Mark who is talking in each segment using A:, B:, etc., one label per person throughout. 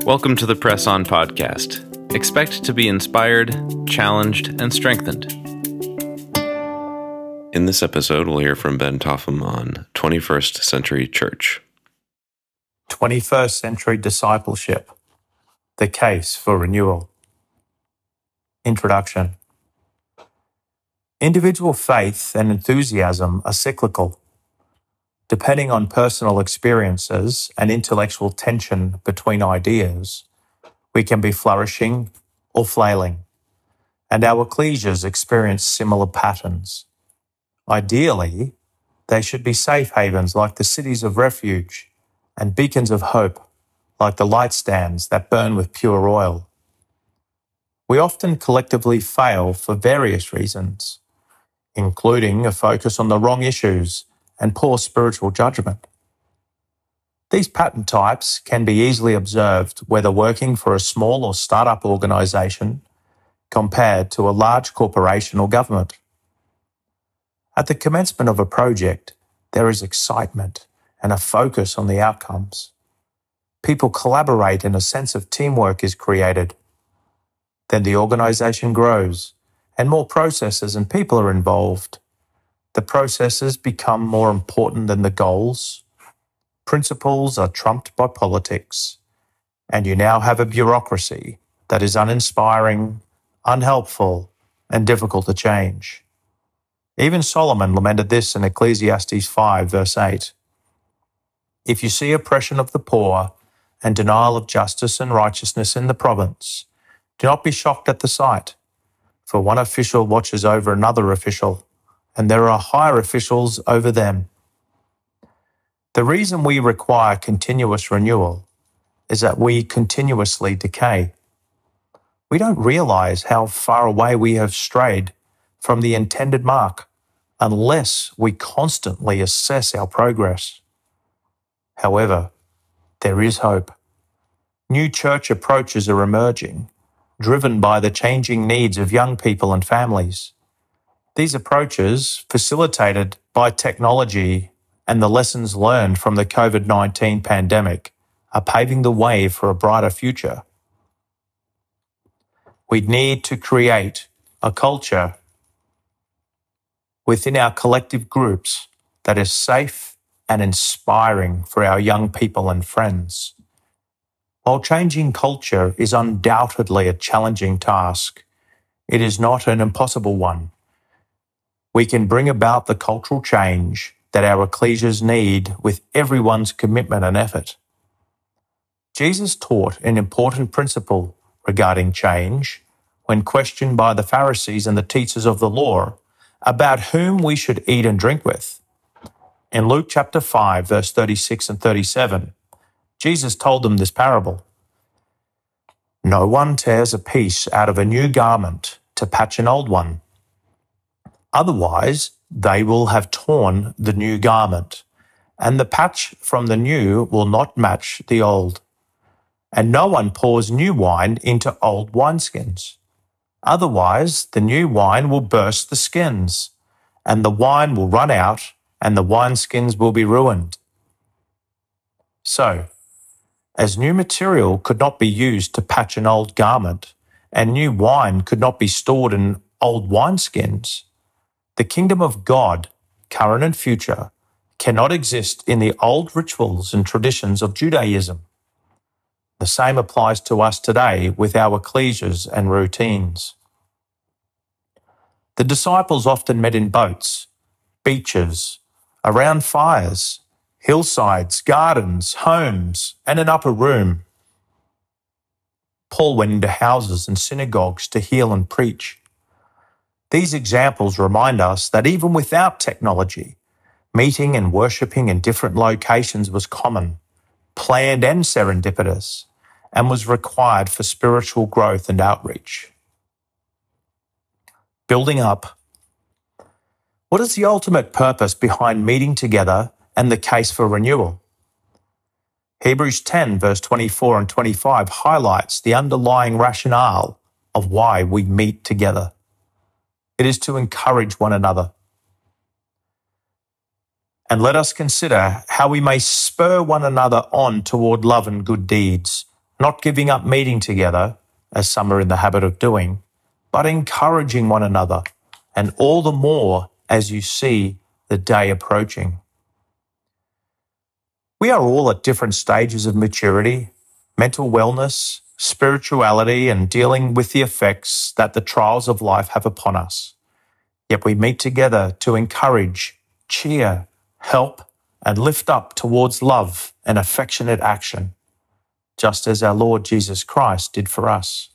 A: Welcome to the Press On podcast. Expect to be inspired, challenged, and strengthened. In this episode, we'll hear from Ben Topham on 21st Century Church.
B: 21st Century Discipleship, the Case for Renewal. Introduction. Individual faith and enthusiasm are cyclical. Depending on personal experiences and intellectual tension between ideas, we can be flourishing or flailing, and our ecclesias experience similar patterns. Ideally, they should be safe havens like the cities of refuge and beacons of hope like the light stands that burn with pure oil. We often collectively fail for various reasons, including a focus on the wrong issues and poor spiritual judgment. These pattern types can be easily observed whether working for a small or startup organisation compared to a large corporation or government. At the commencement of a project, there is excitement and a focus on the outcomes. People collaborate and a sense of teamwork is created. Then the organisation grows and more processes and people are involved. The processes become more important than the goals. Principles are trumped by politics, and you now have a bureaucracy that is uninspiring, unhelpful, and difficult to change. Even Solomon lamented this in Ecclesiastes 5, verse 8. If you see oppression of the poor and denial of justice and righteousness in the province, do not be shocked at the sight, for one official watches over another official, and there are higher officials over them. The reason we require continuous renewal is that we continuously decay. We don't realize how far away we have strayed from the intended mark unless we constantly assess our progress. However, there is hope. New church approaches are emerging, driven by the changing needs of young people and families. These approaches, facilitated by technology and the lessons learned from the COVID-19 pandemic, are paving the way for a brighter future. We need to create a culture within our collective groups that is safe and inspiring for our young people and friends. While changing culture is undoubtedly a challenging task, it is not an impossible one. We can bring about the cultural change that our ecclesias need with everyone's commitment and effort. Jesus taught an important principle regarding change when questioned by the Pharisees and the teachers of the law about whom we should eat and drink with. In Luke chapter 5, verse 36 and 37, Jesus told them this parable. No one tears a piece out of a new garment to patch an old one. Otherwise, they will have torn the new garment, and the patch from the new will not match the old. And no one pours new wine into old wineskins. Otherwise, the new wine will burst the skins, and the wine will run out, and the wineskins will be ruined. So, as new material could not be used to patch an old garment, and new wine could not be stored in old wineskins, the kingdom of God, current and future, cannot exist in the old rituals and traditions of Judaism. The same applies to us today with our ecclesias and routines. The disciples often met in boats, beaches, around fires, hillsides, gardens, homes, and an upper room. Paul went into houses and synagogues to heal and preach. These examples remind us that even without technology, meeting and worshipping in different locations was common, planned and serendipitous, and was required for spiritual growth and outreach. Building up. What is the ultimate purpose behind meeting together and the case for renewal? Hebrews 10, verse 24 and 25 highlights the underlying rationale of why we meet together. It is to encourage one another. And let us consider how we may spur one another on toward love and good deeds, not giving up meeting together, as some are in the habit of doing, but encouraging one another, and all the more as you see the day approaching. We are all at different stages of maturity, mental wellness, spirituality, and dealing with the effects that the trials of life have upon us. Yet we meet together to encourage, cheer, help, and lift up towards love and affectionate action, just as our Lord Jesus Christ did for us.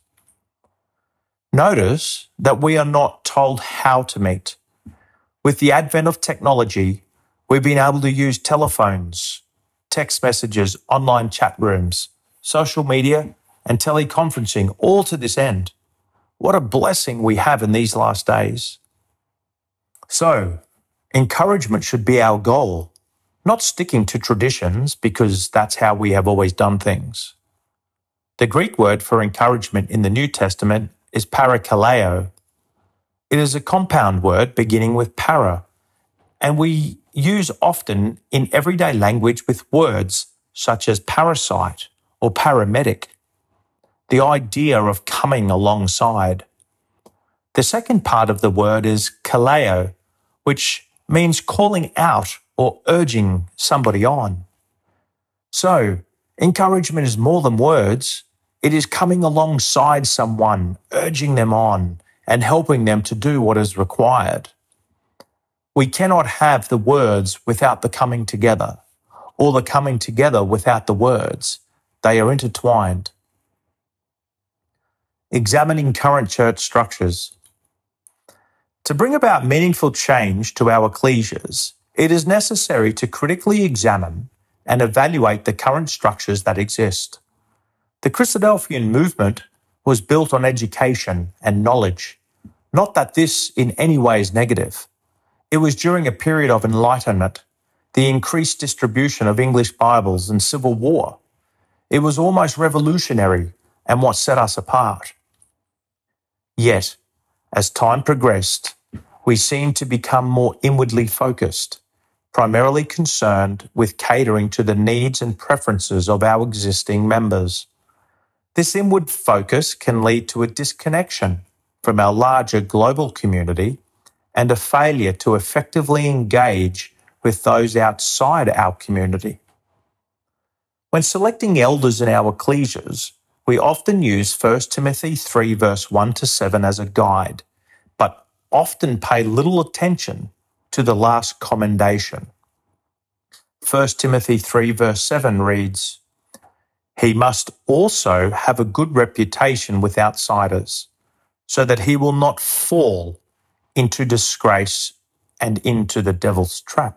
B: Notice that we are not told how to meet. With the advent of technology, we've been able to use telephones, text messages, online chat rooms, social media, and teleconferencing, all to this end. What a blessing we have in these last days. So, encouragement should be our goal, not sticking to traditions because that's how we have always done things. The Greek word for encouragement in the New Testament is parakaleo. It is a compound word beginning with para, and we use often in everyday language with words such as parasite or paramedic, the idea of coming alongside. The second part of the word is kaleo, which means calling out or urging somebody on. So, encouragement is more than words. It is coming alongside someone, urging them on, and helping them to do what is required. We cannot have the words without the coming together, or the coming together without the words. They are intertwined. Examining current church structures. To bring about meaningful change to our ecclesias, it is necessary to critically examine and evaluate the current structures that exist. The Christadelphian movement was built on education and knowledge. Not that this in any way is negative. It was during a period of enlightenment, the increased distribution of English Bibles and civil war. It was almost revolutionary and what set us apart. Yet, as time progressed, we seemed to become more inwardly focused, primarily concerned with catering to the needs and preferences of our existing members. This inward focus can lead to a disconnection from our larger global community and a failure to effectively engage with those outside our community. When selecting elders in our ecclesias, we often use 1 Timothy 3 verse 1 to 7 as a guide, but often pay little attention to the last commendation. 1 Timothy 3 verse 7 reads, "He must also have a good reputation with outsiders, so that he will not fall into disgrace and into the devil's trap."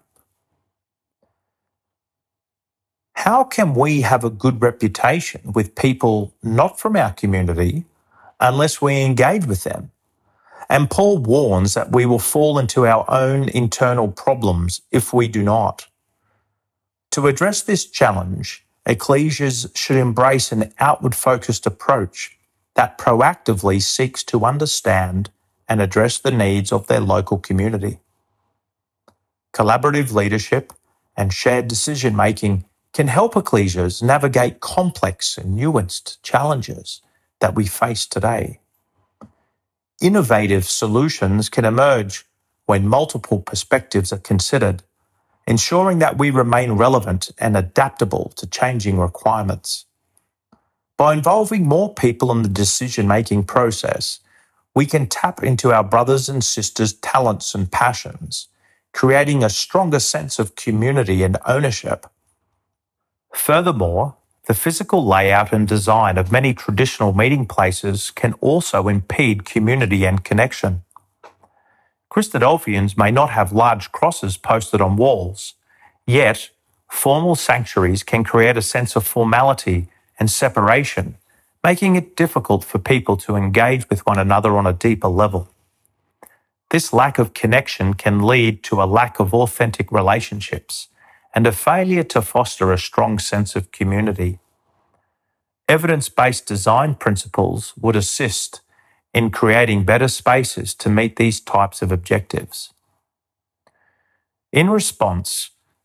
B: How can we have a good reputation with people not from our community unless we engage with them? And Paul warns that we will fall into our own internal problems if we do not. To address this challenge, ecclesias should embrace an outward-focused approach that proactively seeks to understand and address the needs of their local community. Collaborative leadership and shared decision-making can help ecclesias navigate complex and nuanced challenges that we face today. Innovative solutions can emerge when multiple perspectives are considered, ensuring that we remain relevant and adaptable to changing requirements. By involving more people in the decision-making process, we can tap into our brothers and sisters' talents and passions, creating a stronger sense of community and ownership. Furthermore, the physical layout and design of many traditional meeting places can also impede community and connection. Christadelphians may not have large crosses posted on walls, yet formal sanctuaries can create a sense of formality and separation, making it difficult for people to engage with one another on a deeper level. This lack of connection can lead to a lack of authentic relationships and a failure to foster a strong sense of community. Evidence-based design principles would assist in creating better spaces to meet these types of objectives. In response,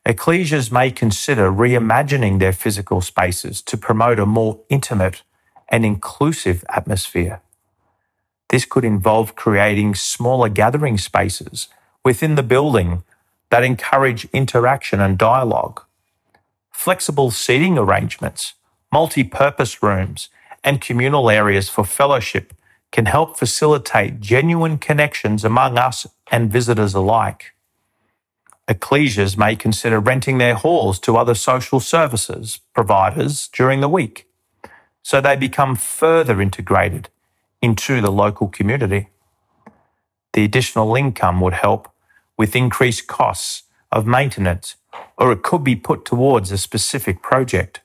B: Ecclesias may consider reimagining their physical spaces to promote a more intimate and inclusive atmosphere. This could involve creating smaller gathering spaces within the building that encourage interaction and dialogue. Flexible seating arrangements, multi-purpose rooms, and communal areas for fellowship can help facilitate genuine connections among us and visitors alike. Ecclesias may consider renting their halls to other social services providers during the week, so they become further integrated into the local community. The additional income would help with increased costs of maintenance, or it could be put towards a specific project.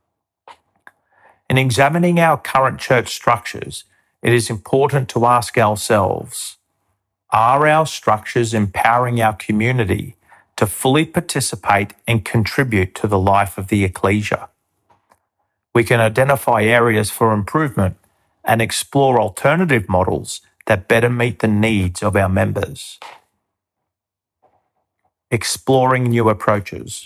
B: In examining our current church structures, it is important to ask ourselves, are our structures empowering our community to fully participate and contribute to the life of the ecclesia? We can identify areas for improvement and explore alternative models that better meet the needs of our members. Exploring new approaches.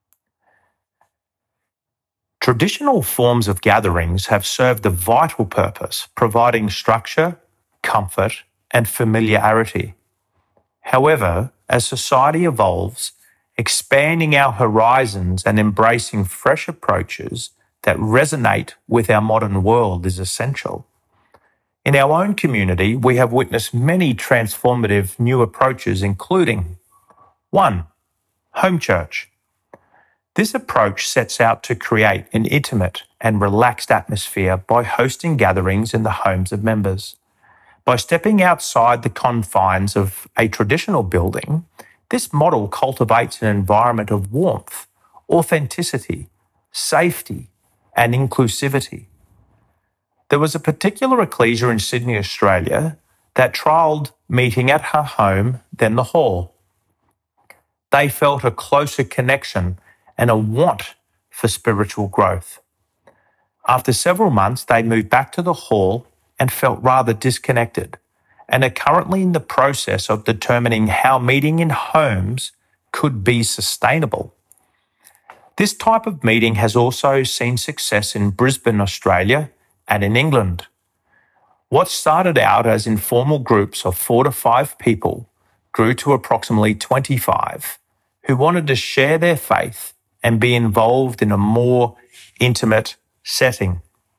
B: Traditional forms of gatherings have served a vital purpose, providing structure, comfort, and familiarity. However, as society evolves, expanding our horizons and embracing fresh approaches that resonate with our modern world is essential. In our own community, we have witnessed many transformative new approaches, including 1. Home church. This approach sets out to create an intimate and relaxed atmosphere by hosting gatherings in the homes of members. By stepping outside the confines of a traditional building, this model cultivates an environment of warmth, authenticity, safety, and inclusivity. There was a particular ecclesia in Sydney, Australia, that trialled meeting at her home than the hall. They felt a closer connection and a want for spiritual growth. After several months, they moved back to the hall and felt rather disconnected, and are currently in the process of determining how meeting in homes could be sustainable. This type of meeting has also seen success in Brisbane, Australia, and in England. What started out as informal groups of 4 to 5 people grew to approximately 25 who wanted to share their faith and be involved in a more intimate setting.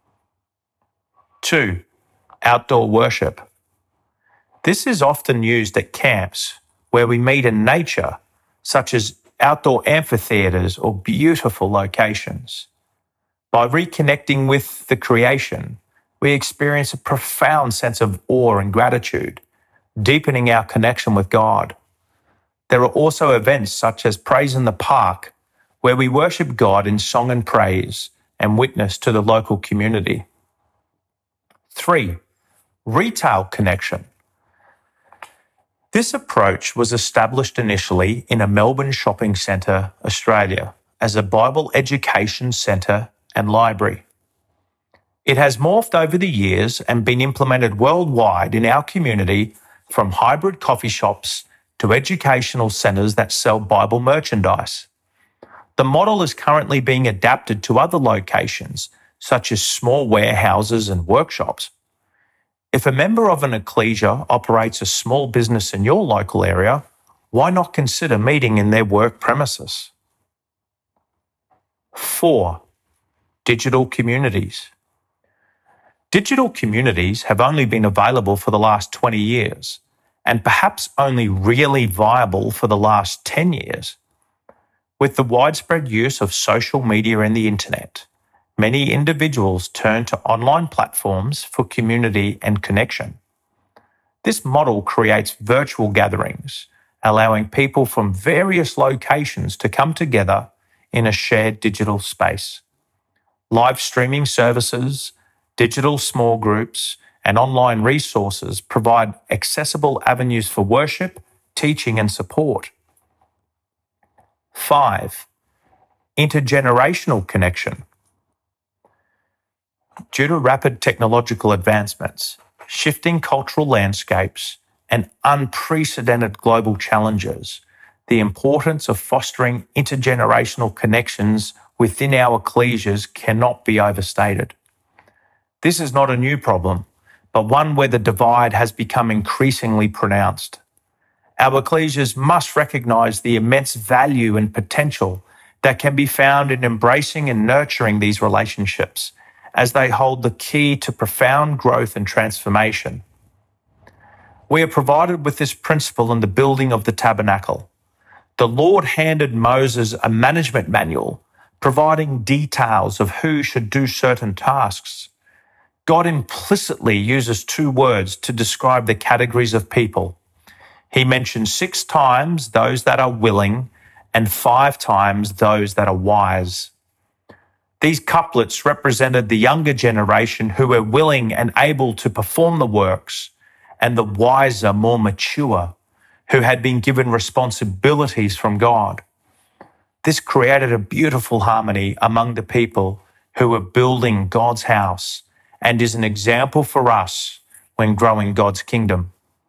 B: 2. Outdoor worship. This is often used at camps where we meet in nature, such as outdoor amphitheatres or beautiful locations. By reconnecting with the creation, we experience a profound sense of awe and gratitude, deepening our connection with God. There are also events such as Praise in the Park, where we worship God in song and praise and witness to the local community. 3. Retail connection. This approach was established initially in a Melbourne shopping centre, Australia, as a Bible education centre and library. It has morphed over the years and been implemented worldwide in our community, from hybrid coffee shops to educational centres that sell Bible merchandise. The model is currently being adapted to other locations, such as small warehouses and workshops. If a member of an ecclesia operates a small business in your local area, why not consider meeting in their work premises? 4. Digital communities. Digital communities have only been available for the last 20 years, and perhaps only really viable for the last 10 years. With the widespread use of social media and the internet, many individuals turn to online platforms for community and connection. This model creates virtual gatherings, allowing people from various locations to come together in a shared digital space. Live streaming services, digital small groups, and online resources provide accessible avenues for worship, teaching, and support. 5. Intergenerational connection. Due to rapid technological advancements, shifting cultural landscapes, and unprecedented global challenges, the importance of fostering intergenerational connections within our ecclesias cannot be overstated. This is not a new problem, but one where the divide has become increasingly pronounced. Our ecclesias must recognise the immense value and potential that can be found in embracing and nurturing these relationships, as they hold the key to profound growth and transformation. We are provided with this principle in the building of the tabernacle. The Lord handed Moses a management manual, providing details of who should do certain tasks. God implicitly uses two words to describe the categories of people. He mentions 6 times those that are willing and 5 times those that are wise. These couplets represented the younger generation who were willing and able to perform the works, and the wiser, more mature, who had been given responsibilities from God. This created a beautiful harmony among the people who were building God's house and is an example for us when growing God's kingdom.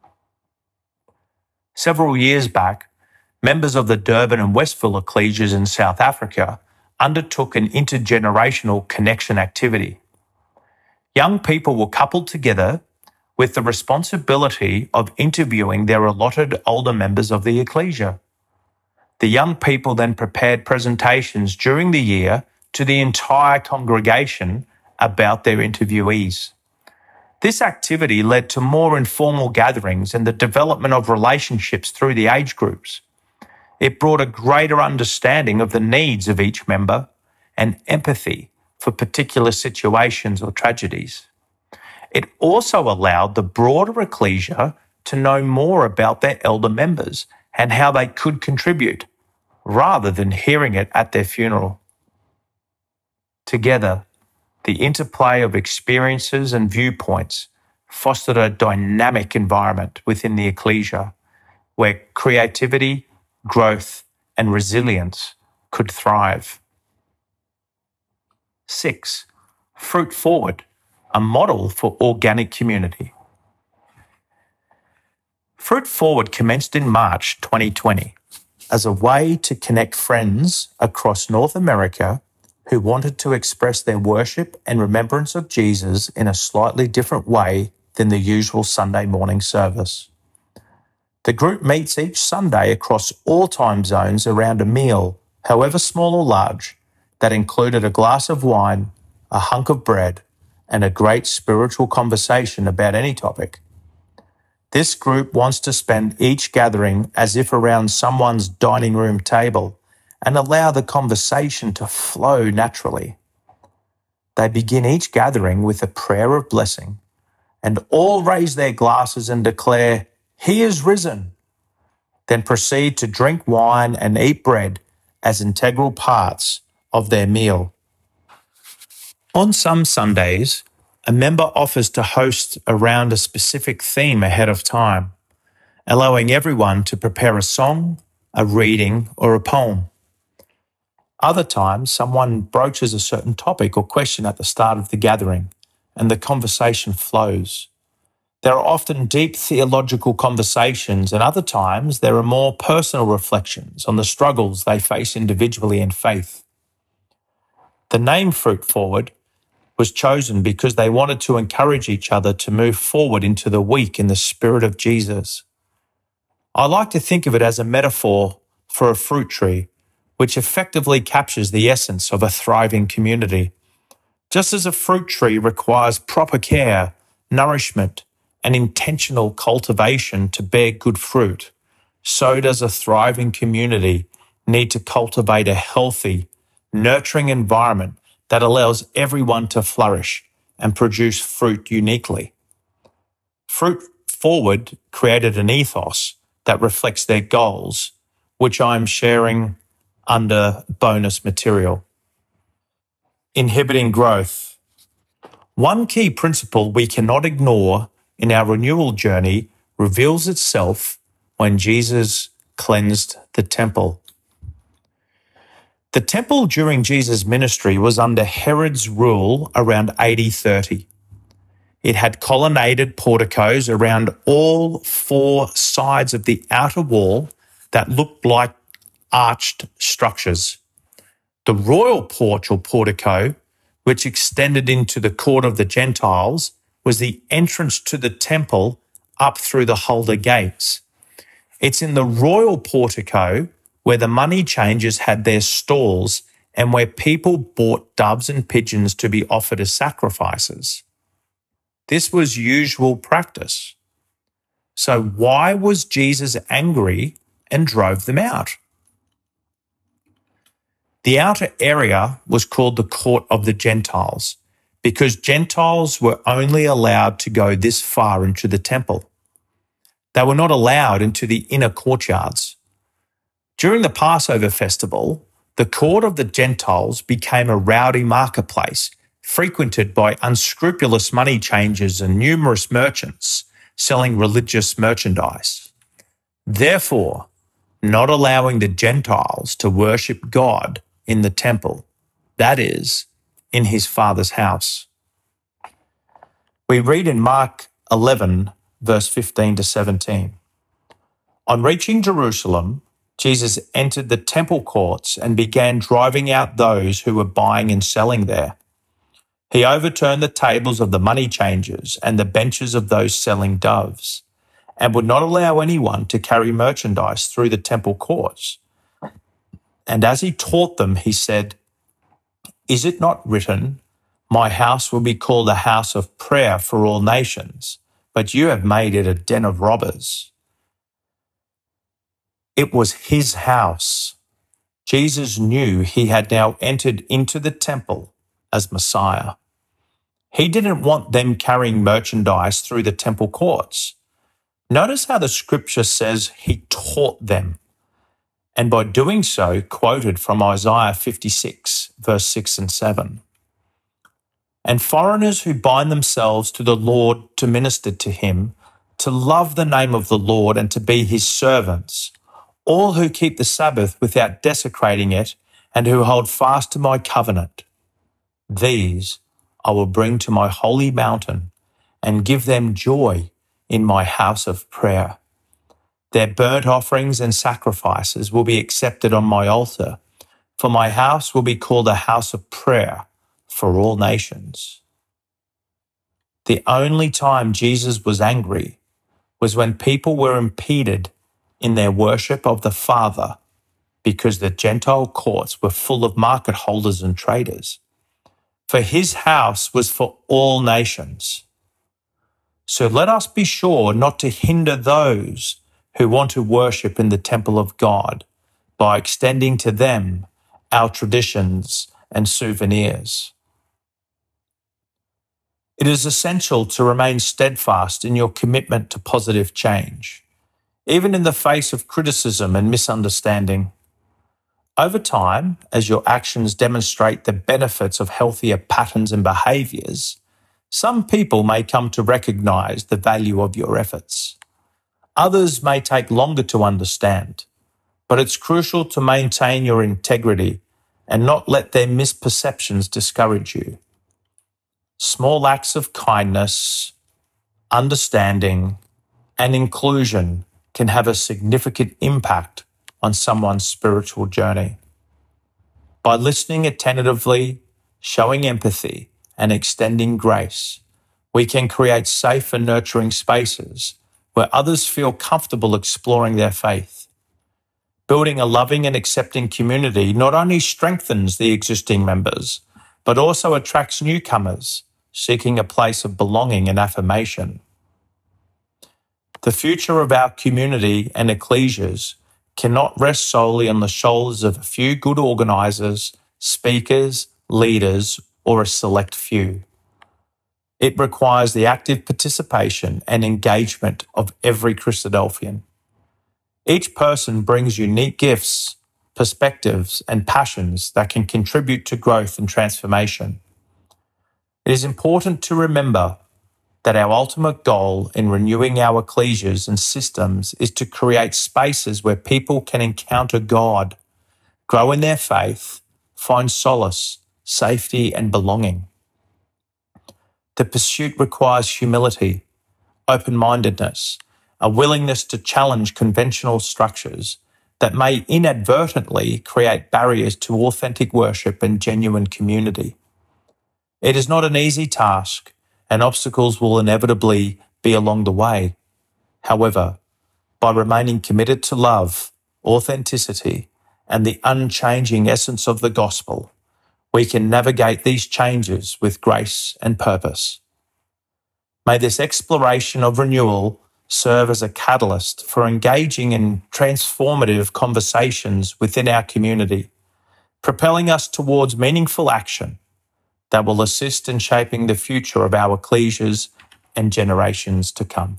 B: Several years back, members of the Durban and Westville ecclesias in South Africa undertook an intergenerational connection activity. Young people were coupled together with the responsibility of interviewing their allotted older members of the ecclesia. The young people then prepared presentations during the year to the entire congregation about their interviewees. This activity led to more informal gatherings and the development of relationships through the age groups. It brought a greater understanding of the needs of each member and empathy for particular situations or tragedies. It also allowed the broader ecclesia to know more about their elder members and how they could contribute, rather than hearing it at their funeral. Together, the interplay of experiences and viewpoints fostered a dynamic environment within the ecclesia where creativity, growth, and resilience could thrive. 6. Fruit Forward, a model for organic community. Fruit Forward commenced in March 2020 as a way to connect friends across North America who wanted to express their worship and remembrance of Jesus in a slightly different way than the usual Sunday morning service. The group meets each Sunday across all time zones around a meal, however small or large, that included a glass of wine, a hunk of bread, and a great spiritual conversation about any topic. This group wants to spend each gathering as if around someone's dining room table and allow the conversation to flow naturally. They begin each gathering with a prayer of blessing, and all raise their glasses and declare, "He is risen," then proceed to drink wine and eat bread as integral parts of their meal. On some Sundays, a member offers to host around a specific theme ahead of time, allowing everyone to prepare a song, a reading, or a poem. Other times, someone broaches a certain topic or question at the start of the gathering, and the conversation flows. There are often deep theological conversations, and other times there are more personal reflections on the struggles they face individually in faith. The name Fruit Forward was chosen because they wanted to encourage each other to move forward into the week in the Spirit of Jesus. I like to think of it as a metaphor for a fruit tree, which effectively captures the essence of a thriving community. Just as a fruit tree requires proper care, nourishment, and intentional cultivation to bear good fruit, so does a thriving community need to cultivate a healthy, nurturing environment that allows everyone to flourish and produce fruit uniquely. Fruit Forward created an ethos that reflects their goals, which I'm sharing under bonus material. Inhibiting growth. One key principle we cannot ignore in our renewal journey reveals itself when Jesus cleansed the temple. The temple during Jesus' ministry was under Herod's rule around AD 30. It had colonnaded porticos around all 4 sides of the outer wall that looked like arched structures. The royal porch or portico, which extended into the court of the Gentiles, was the entrance to the temple up through the Huldah gates. It's in the royal portico where the money changers had their stalls and where people bought doves and pigeons to be offered as sacrifices. This was usual practice. So why was Jesus angry and drove them out? The outer area was called the court of the Gentiles because Gentiles were only allowed to go this far into the temple. They were not allowed into the inner courtyards. During the Passover festival, the court of the Gentiles became a rowdy marketplace frequented by unscrupulous money changers and numerous merchants selling religious merchandise. Therefore, not allowing the Gentiles to worship God in the temple, that is, in his Father's house. We read in Mark 11, verse 15 to 17. On reaching Jerusalem, Jesus entered the temple courts and began driving out those who were buying and selling there. He overturned the tables of the money changers and the benches of those selling doves, and would not allow anyone to carry merchandise through the temple courts. And as he taught them, he said, "Is it not written, 'My house will be called a house of prayer for all nations,' but you have made it a den of robbers." It was his house. Jesus knew he had now entered into the temple as Messiah. He didn't want them carrying merchandise through the temple courts. Notice how the scripture says he taught them, and by doing so quoted from Isaiah 56, verse 6 and 7. And foreigners who bind themselves to the Lord to minister to him, to love the name of the Lord and to be his servants, all who keep the Sabbath without desecrating it and who hold fast to my covenant, these I will bring to my holy mountain and give them joy in my house of prayer. Their burnt offerings and sacrifices will be accepted on my altar, for my house will be called a house of prayer for all nations. The only time Jesus was angry was when people were impeded in their worship of the Father because the Gentile courts were full of market holders and traders. For his house was for all nations. So let us be sure not to hinder those who want to worship in the temple of God by extending to them our traditions and souvenirs. It is essential to remain steadfast in your commitment to positive change, even in the face of criticism and misunderstanding. Over time, as your actions demonstrate the benefits of healthier patterns and behaviours, some people may come to recognise the value of your efforts. Others may take longer to understand, but it's crucial to maintain your integrity and not let their misperceptions discourage you. Small acts of kindness, understanding, and inclusion can have a significant impact on someone's spiritual journey. By listening attentively, showing empathy, and extending grace, we can create safe and nurturing spaces where others feel comfortable exploring their faith. Building a loving and accepting community not only strengthens the existing members, but also attracts newcomers seeking a place of belonging and affirmation. The future of our community and ecclesias cannot rest solely on the shoulders of a few good organisers, speakers, leaders, or a select few. It requires the active participation and engagement of every Christadelphian. Each person brings unique gifts, perspectives, and passions that can contribute to growth and transformation. It is important to remember that our ultimate goal in renewing our ecclesias and systems is to create spaces where people can encounter God, grow in their faith, find solace, safety, and belonging. The pursuit requires humility, open-mindedness, a willingness to challenge conventional structures, that may inadvertently create barriers to authentic worship and genuine community. It is not an easy task, and obstacles will inevitably be along the way. However, by remaining committed to love, authenticity, and the unchanging essence of the gospel, we can navigate these changes with grace and purpose. May this exploration of renewal serve as a catalyst for engaging in transformative conversations within our community, propelling us towards meaningful action that will assist in shaping the future of our ecclesias and generations to come.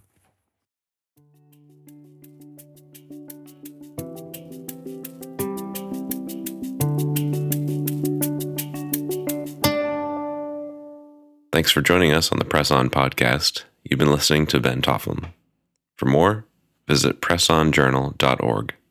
A: Thanks for joining us on the Press On podcast. You've been listening to Ben Tofflin. For more, visit pressonjournal.org.